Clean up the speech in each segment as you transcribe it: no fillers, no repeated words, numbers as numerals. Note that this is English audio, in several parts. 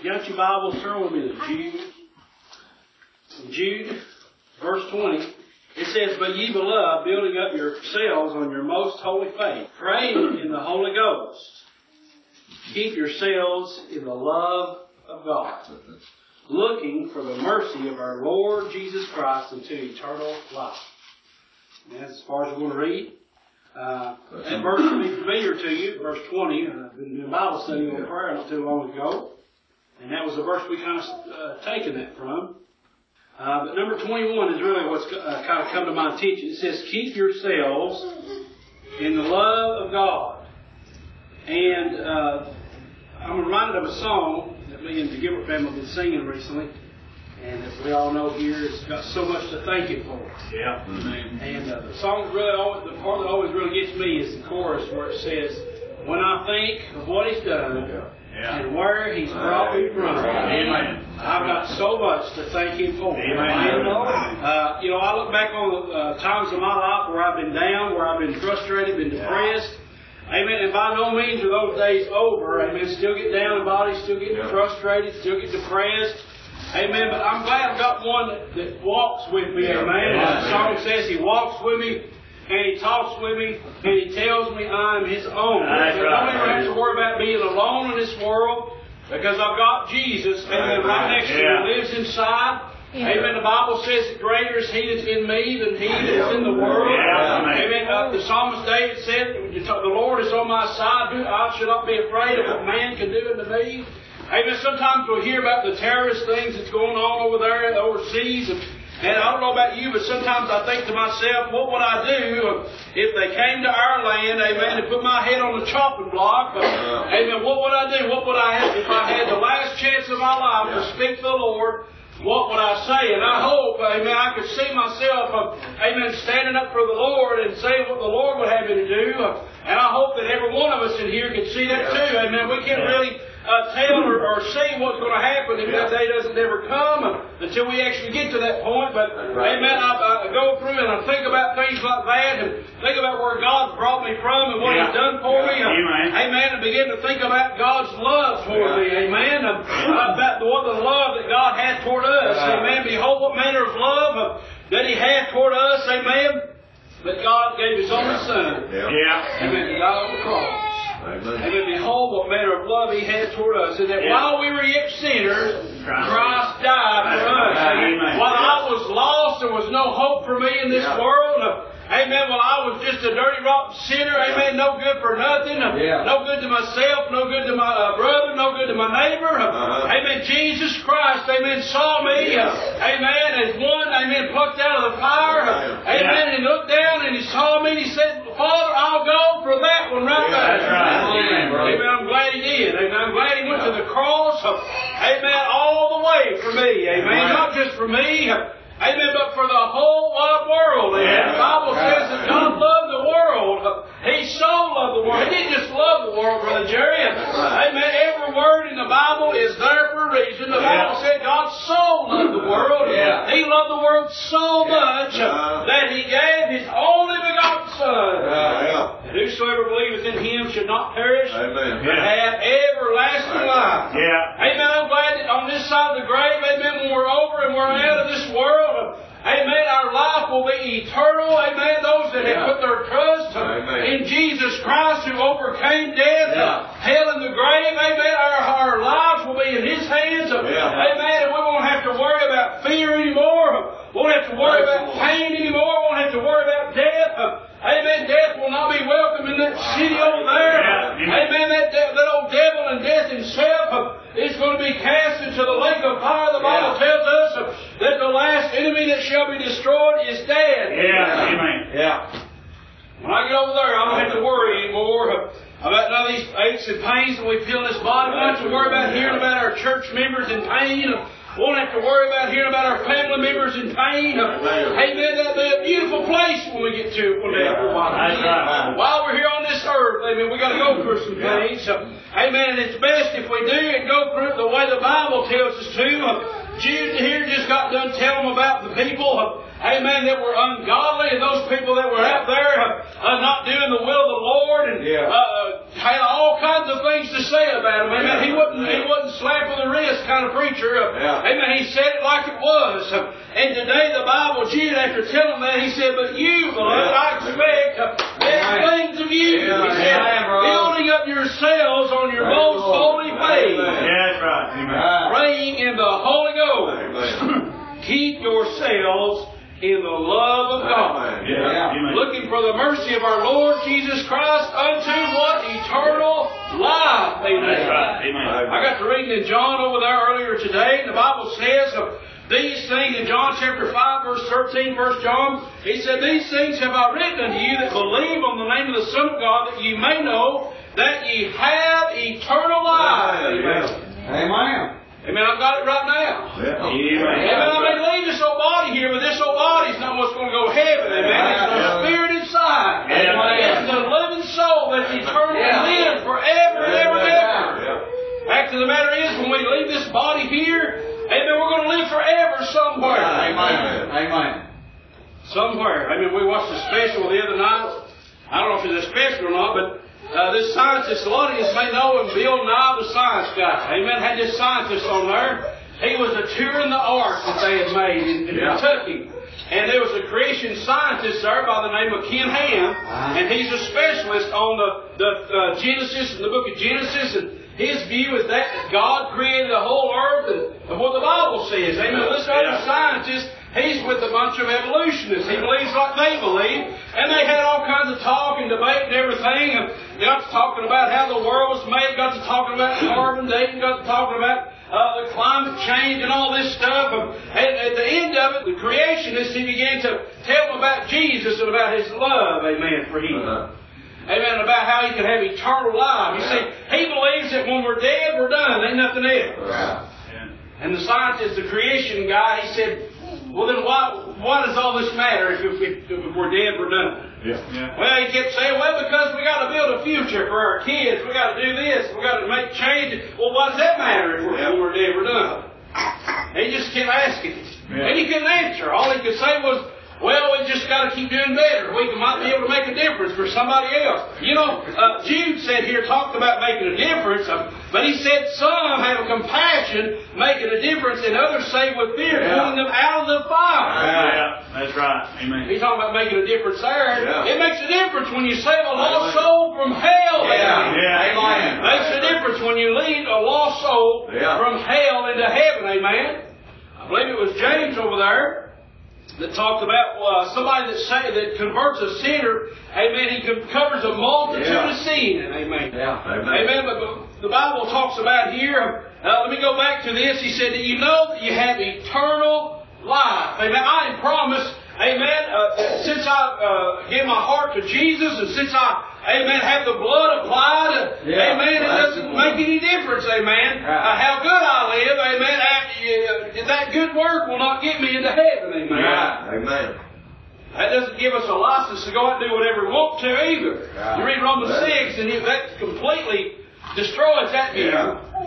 You got your Bible, turn with me to Jude. Jude, verse 20. It says, "But ye beloved, building up yourselves on your most holy faith, praying in the Holy Ghost, keep yourselves in the love of God, looking for the mercy of our Lord Jesus Christ unto eternal life." And that's as far as we're going to read. That verse will be familiar to you, verse 20. I've been doing Bible study on prayer not too long ago. And that was the verse we kind of taken that from. But number 21 is really what's kind of come to my attention. It says, "Keep yourselves in the love of God." And I'm reminded of a song that me and the Gilbert family have been singing recently. And as we all know here, it's got so much to thank Him for. Yeah. And the song really, the part that always really gets me is the chorus where it says, "When I think of what He's done and where He's brought me from, Amen. I've got so much to thank Him for." Amen. I look back on the times of my life where I've been down, where I've been frustrated, been depressed. Amen. And by no means are those days over. Amen. Still get down in body, still get frustrated, still get depressed. Amen. But I'm glad I've got one that walks with me. Amen. The song says He walks with me and He talks with me and He tells me I'm His own. I don't ever have to worry about being alone in this world because I've got Jesus. Amen. Right next to me, He lives inside. Amen. The Bible says that greater is He that's in me than he that's in the world. Amen. The psalmist David said, "The Lord is on my side. I should not be afraid of what man can do unto me." Amen. Sometimes we'll hear about the terrorist things that's going on over there overseas. And I don't know about you, but sometimes I think to myself, what would I do if they came to our land, amen, and put my head on the chopping block? Amen. What would I do? What would I have if I had the last chance of my life to speak to the Lord? What would I say? And I hope, amen, I could see myself, amen, standing up for the Lord and saying what the Lord would have me to do. And I hope that every one of us in here can see that too. Amen. We can't really tell or see what's going to happen if that day doesn't ever come until we actually get to that point. But, amen, I go through and I think about things like that and think about where God's brought me from and what He's done for me. Amen. And begin to think about God's love toward me. Amen. About the love that God has toward us. Amen. Behold what manner of love that He has toward us. Amen. But God gave His only Son. Amen. He died on the cross. Amen. Behold what manner of love He had toward us. And that while we were yet sinners, Christ died for us. Amen. While I was lost, there was no hope for me in this world. Amen. Well, I was just a dirty, rotten sinner. Amen. No good for nothing. No good to myself. No good to my brother. No good to my neighbor. Amen. Jesus Christ, amen, saw me. Amen. As one, amen, plucked out of the fire. Amen. And He looked down and He saw me and He said, "Father, I'll go for that one right there." Amen. I'm glad He did. Amen. I'm glad He went to the cross. Amen. All the way for me. Amen. Not just for me. Amen, but for the whole wide world. Amen. The Bible says that God loved the world. He so loved the world. He didn't just love the world, Brother Jerry. Amen. Every word in the Bible is there for a reason. The Bible said God so loved the world. He loved the world so much that He gave His only begotten Son. And whosoever believeth in Him should not perish, but have everlasting life. Amen. I'm glad that on this side of the grave, amen, when we're over and we're out of this world, amen, our life will be eternal. Amen. Those that have put their trust in Jesus Christ who overcame death, hell, and the grave. Amen. Our lives will be in His hands. Amen. And we won't have to worry about fear anymore. Won't have to worry about pain anymore. Won't have to worry about death. Amen. Death will not be welcome in that city over there. Amen. That old devil and death himself is going to be cast into the lake of fire. The Bible tells us that the last enemy that shall be destroyed is death. Amen. When I get over there, I don't have to worry anymore about none of these aches and pains that we feel in this body. We don't have to worry about hearing about our church members in pain. We won't have to worry about hearing about our family members in pain. Amen. That'll be a beautiful place when we get to it one day after a while. While we're here on this earth, amen, we got to go through some things. Amen. And it's best if we do and go through it the way the Bible tells us to. Jude here just got done telling them about the people, amen, that were ungodly, and those people that were out there not doing the will of the Lord, and had all kinds of things to say about them. Amen. He wasn't slap with the wrist kind of preacher. Amen. He said it like it was. And today the Bible, Jude, after telling them that, he said, but you, beloved, I expect better things of you. He said, building up yourselves on your most holy faith. That's right. Amen. Praying in the Holy Ghost. Keep yourselves in the love of God. Looking for the mercy of our Lord Jesus Christ unto what? Eternal life. Amen. I got to reading in John over there earlier today, and the Bible says these things in John chapter 5, verse 13, 1 John, he said, these things have I written unto you that believe on the name of the Son of God, that ye may know that ye have eternal life. Amen. Amen. I've got it right now. Amen. I may leave this old body here, but this old body's not what's going to go to heaven. Amen. It's the spirit inside. It's the living soul that's eternally lives forever and ever and ever. Fact of the matter is, when we leave this body here, amen, we're going to live forever somewhere. Amen. Somewhere. I mean, we watched a special the other night. I don't know if it's a special or not, but this scientist, a lot of you may know him, Bill Nye, the science guy. Amen. Had this scientist on there. He was a tour in the ark that they had made in Kentucky. And there was a creation scientist there by the name of Ken Ham. And he's a specialist on the Genesis, the book of Genesis. And his view is that God created the whole earth and what the Bible says. Amen. This other scientist, he's with a bunch of evolutionists. He believes like they believe. And they had all kinds of talk and debate and everything. And they got to talking about how the world was made, got to talking about carbon dating, got to talking about the climate change and all this stuff. And at the end of it, the creationist, he began to tell them about Jesus and about His love, amen, for him. Amen, about how he can have eternal life. You see, he believes that when we're dead, we're done. Ain't nothing else. And the scientist, the creation guy, he said, well, then why does all this matter if we're dead, we're done? Well, he kept saying, well, because we got to build a future for our kids. We got to do this. We got to make changes. Well, why does that matter if when we're dead, we're done? And he just kept asking. And he couldn't answer. All he could say was, well, we just got to keep doing better. We might be able to make a difference for somebody else. You know, Jude said here, talked about making a difference, but he said some have a compassion, making a difference, and others say with fear, pulling them out of the fire. That's right. Amen. He's talking about making a difference there. It makes a difference when you save a lost soul from hell. Amen. Makes a difference when you lead a lost soul from hell into heaven. Amen. I believe it was James over there that talked about somebody that converts a sinner. Amen. He covers a multitude of sin. Amen. Amen. But the Bible talks about here. Let me go back to this. He said, "Do you know that you have eternal life?" Amen. I am promised. Amen. Since I gave my heart to Jesus, and since I, amen, have the blood applied, amen, it doesn't make any difference, amen, how good I live, amen, that good work will not get me into heaven, amen. Amen. That doesn't give us a license to go out and do whatever we want to either. You read Romans 6, and that completely destroys that view.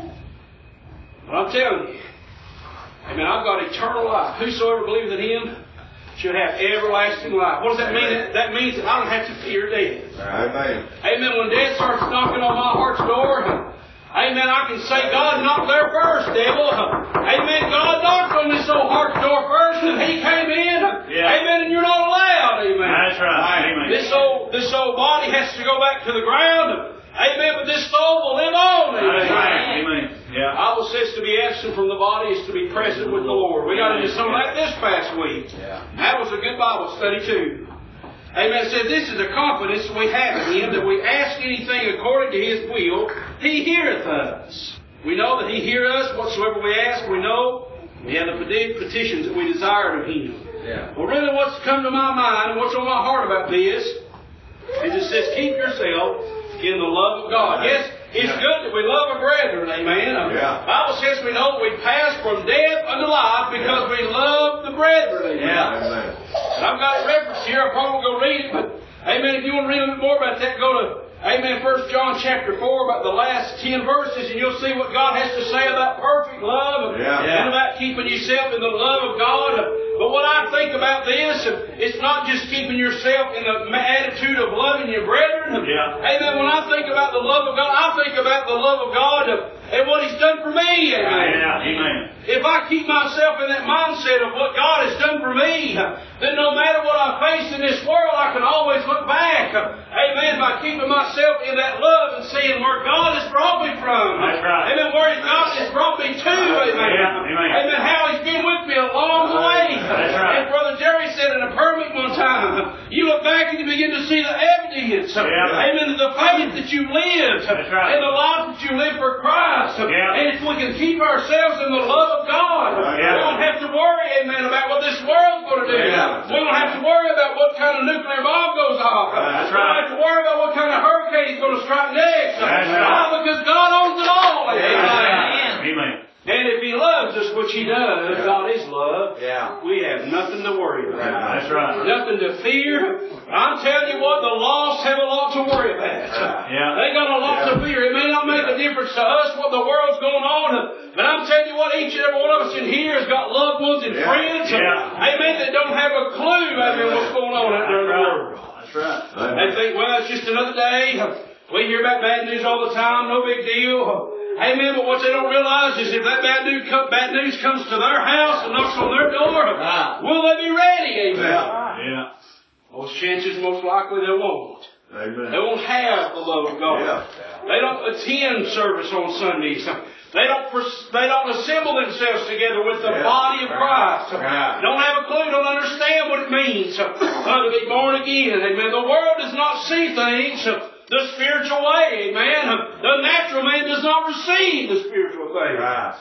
But I'm telling you, amen, I've got eternal life. Whosoever believes in Him should have everlasting life. What does that mean? That means that I don't have to fear death. Amen. Amen. When death starts knocking on my heart's door, amen, I can say, God knocked there first, devil. Amen. God knocked on this old heart's door first, and He came in. Amen. And you're not allowed. Amen. That's right. Amen. This old body has to go back to the ground. Amen. But this soul will live on. Amen. That's right. Amen. The Bible says to be absent from the body is to be present with the Lord. We got into some of that this past week. That was a good Bible study too. Amen. It says this is a confidence we have in Him, that we ask anything according to His will, He heareth us. We know that He heareth us whatsoever we ask. We know we have the petitions that we desire of Him. Well, really what's come to my mind and what's on my heart about this, it just says keep yourself in the love of God. Yes, it's good that we love our brethren, amen. The Bible says we know that we pass from death unto life because we love the brethren, amen. And I've got a reference here, I probably won't go read it, but amen, if you want to read a little bit more about that, go to, amen, 1 John chapter 4, about the last 10 verses, and you'll see what God has to say about perfect love. Yeah. It's about keeping yourself in the love of God. But what I think about this, it's not just keeping yourself in the attitude of loving your brethren. Yeah. Amen. When I think about the love of God, I think about the love of God and what He's done for me. Amen. Yeah. Amen. If I keep myself in that mindset of what God has done for me, then no matter what I face in this world, I can always look back. Amen. By keeping myself in that love and seeing where God has brought me from. That's right. Amen. Where God has brought me to. Amen. Yeah. Amen. Amen. How He's been with me along the way. That's right. And Brother Jerry said in a permit one time, you look back and you begin to see the evidence. Yeah. Amen. The faith that you lived. That's right. And the life that you lived for Christ. Yeah. And if we can keep ourselves in the love of God, Yeah. we don't have to worry, amen, about what this world's going to do. Yeah. We don't have to worry about what kind of nuclear bomb goes off. That's We don't right. have to worry about what kind of hurricane is going to strike next. That's right. Why? Because God owns it all. Amen. Amen. And if He loves us, which He does, God is love, Yeah. we have nothing to worry about. That's right. Nothing to fear. I'm telling you what, the lost have a lot to worry about. Yeah. They got a lot to fear. It may not make a difference to us what the world's going on, but I'm telling you what, each and every one of us in here has got loved ones and friends, Yeah. amen, that don't have a clue, amen, what's going on out there in the world. That's right. They think, well, it's just another day. We hear about bad news all the time, no big deal. Amen, but what they don't realize is if that bad news comes to their house and knocks on their door, will they be ready? Amen. Yeah. Most chances, most likely, they won't. Amen. They won't have the love of God. Yeah. They don't attend service on Sundays. They don't assemble themselves together with the body of Christ. Right. Don't have a clue, don't understand what it means to be born again. Amen. The world does not see things the spiritual way. Amen. The natural man does not receive the spiritual thing. Right.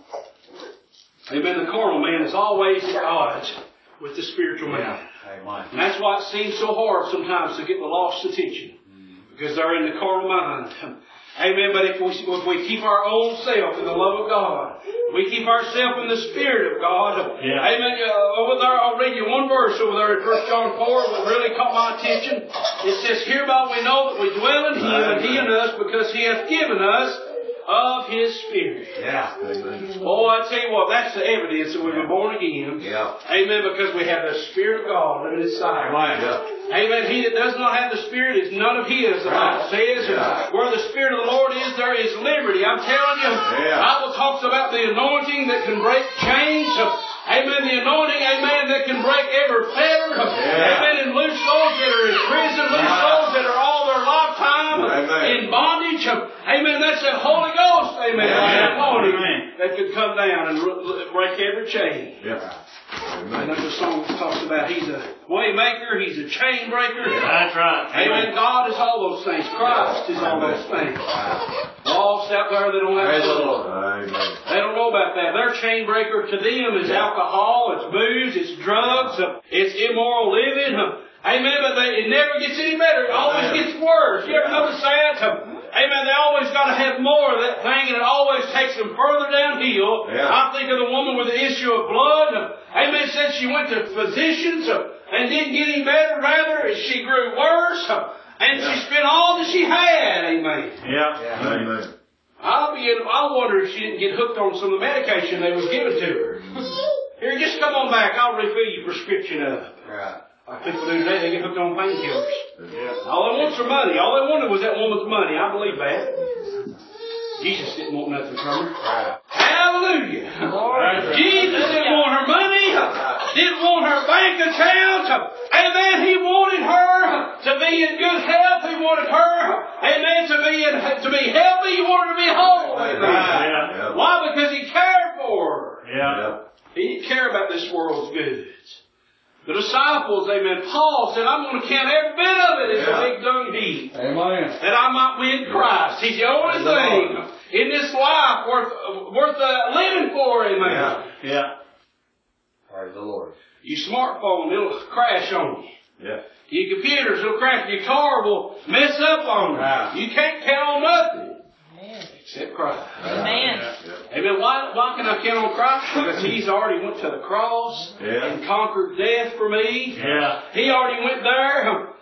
Amen. The carnal man is always at odds with the spiritual man. Amen. And that's why it seems so hard sometimes to get the lost attention. Because they're in the carnal mind. Amen. But if we keep our own self in the love of God, we keep ourselves in the Spirit of God. Yeah. Amen. Over there, I'll read you one verse over there in 1 John 4 that really caught my attention. It says, hereby we know that we dwell in Him and He in us because He hath given us of His Spirit. Yeah. Amen. Oh, I tell you what, that's the evidence that we've been born again. Yeah. Amen. Because we have the Spirit of God living inside. Yeah. Amen. He that does not have the Spirit is none of His, the Bible says. Yeah. Where the Spirit of the Lord is, there is liberty. I'm telling you, the Bible talks about the anointing that can break chains. Amen. The anointing, amen, that can break every fetter. Amen. And loose those that are in prison, loose those that are all their lifetime in bondage. Amen. That's the Holy Ghost. Amen. That anointing that could come down and break every chain. Yeah. And there's a song that talks about He's a way maker, He's a chain breaker. That's right. Amen. God is all those things. Christ is all those things. Lost out there, they don't have Praise the a Lord. They don't know about that. Their chain breaker to them is alcohol, it's booze, it's drugs, it's immoral living. Amen. But it never gets any better. It always gets worse. You ever notice that? Amen. They always got to have more of that thing, and it always takes them further downhill. Yeah. I think of the woman with the issue of blood. Amen. Said she went to physicians and didn't get any better. Rather, she grew worse, and she spent all that she had. Amen. Yeah. Amen. I wonder if she didn't get hooked on some of the medication they was given to her. Here, just come on back. I'll refill your prescription up. Right. Like people do today, they get hooked on painkillers. Yeah. All they want is money. All they wanted was that woman's money. I believe that. Jesus didn't want nothing from her. Right. Hallelujah. Jesus didn't want her money. Didn't want her bank account. Amen. He wanted her to be in good health. He wanted her, amen, to be healthy. He wanted her to be whole. Amen. Yeah. Why? Because He cared for her. Yeah. He didn't care about this world's goods. The disciples, amen, Paul said, I'm going to count every bit of it as a big dung heap. Amen. That I might win Christ. He's the only thing in this life worth living for. Amen. Yeah. Yeah. Praise the Lord. Your smartphone, it'll crash on you. Yeah. Your computers, it'll crash. Your car will mess up on you. Right. You can't count on nothing except Christ. Amen. Amen. Why can I count on Christ? Because He's already went to the cross and conquered death for me. Yeah. He already went there.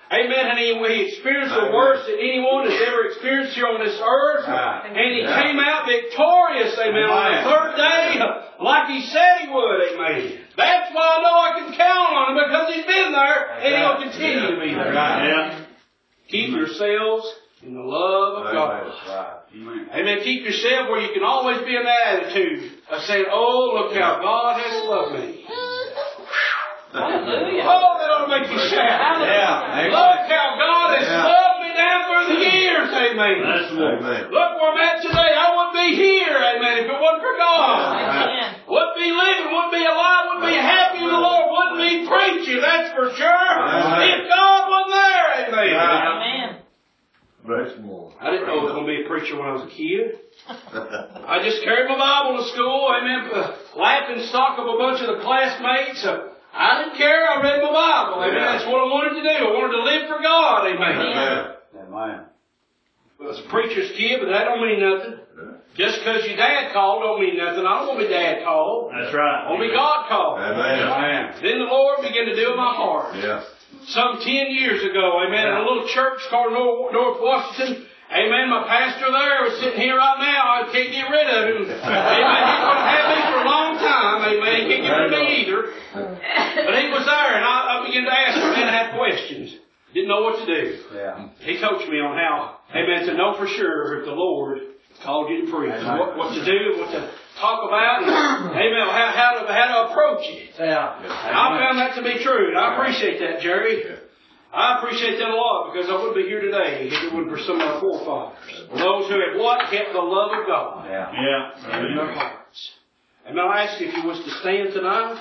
Amen. And he experienced the worst that anyone has ever experienced here on this earth. And he came out victorious, amen, on the third day, like he said he would, amen. That's why I know I can count on him, because he's been there, and he'll continue to be there. Keep yourselves in the love of God. Amen. Keep yourself where you can always be in that attitude of saying, oh, look how God has loved me. Hallelujah. Oh, that ought to make you shout. Look how God has loved me down through the years. Amen. Look where I'm at today. I wouldn't be here, amen, if it wasn't for God. Wouldn't be living, wouldn't be alive, wouldn't be happy in the Lord, wouldn't be preaching, that's for sure. If God wasn't there, amen. Amen. I didn't know I was going to be a preacher when I was a kid. I just carried my Bible to school, amen, laughing stock of a bunch of the classmates. I didn't care. I read my Bible. Amen. That's what I wanted to do. I wanted to live for God. Amen. Amen. Well, I was a preacher's kid, but that don't mean nothing. Just because your dad called don't mean nothing. I don't want to be dad called. That's right. I want to be God called. Amen. Then the Lord began to do in my heart. Some 10 years ago, amen, in a little church called North Washington. Amen. My pastor there was sitting here right now. I can't get rid of him. Amen. He's going to have me for a long time. Amen. He can't get rid of me either. But he was there, and I began to ask him and have questions. Didn't know what to do. He coached me on how, amen, to know for sure if the Lord called you to preach, what to do, what to talk about, and, amen, how to approach it. And I found that to be true, and I appreciate that, Jerry. I appreciate that a lot, because I wouldn't be here today if it wasn't for some of our forefathers. Those who have what? Kept the love of God in their hearts. And I'll ask you if you was to stand tonight.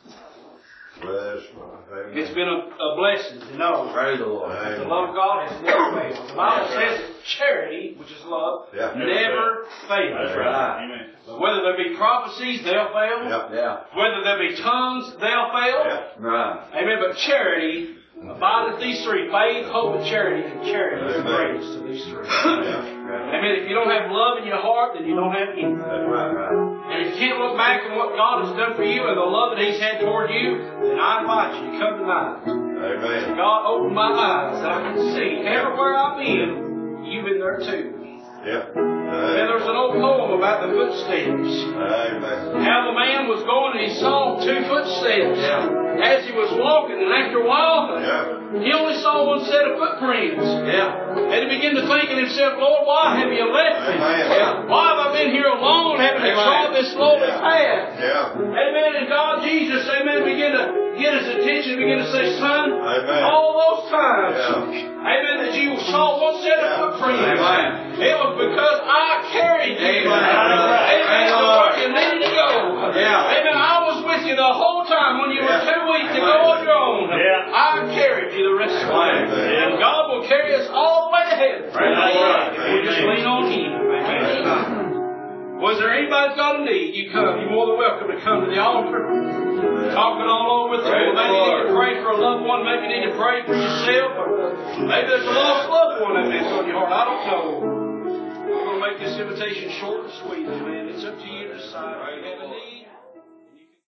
It's been a blessing to know Praise the Lord. that the love of God has never failed. The Bible says that charity, which is love, never fails. That's right. Amen. But whether there be prophecies, they'll fail. Whether there be tongues, they'll fail. Amen. But charity abideth these three: faith, hope, and charity. And charity is the greatest of these three. Amen. If you don't have love in your heart, then you don't have anything. And if you can't look back on what God has done for you and the love that He's had toward you, then I invite you to come tonight. God opened my eyes that I can see everywhere I've been, you've been there too. And there's an old poem about the footsteps. How the man was going and he saw 2 footsteps as he was walking, and after a while he only saw one set of footprints. And he began to think in himself, Lord, why have you left me? Why have I been here alone, having to trod this lonely path? Amen. And God, Jesus, amen, began to get his attention, began to say, son, all those times, amen, that you saw one set of footprints, it was because I carried you. Amen. To where you needed to go. Amen. I was with you the whole time when you were too weak to go on your own. I carried you the rest of the way. And God will carry us all the way to heaven. If we just lean on Him. Amen. Was there anybody that's got a need? You come. You're more than welcome to come to the altar. Talking all over with you. Maybe you need to pray for a loved one. Maybe you need to pray for yourself. Or maybe there's a lost loved one that's on your heart. I don't know. We're going to make this invitation short and sweet, amen. It's up to you to decide if you have a need.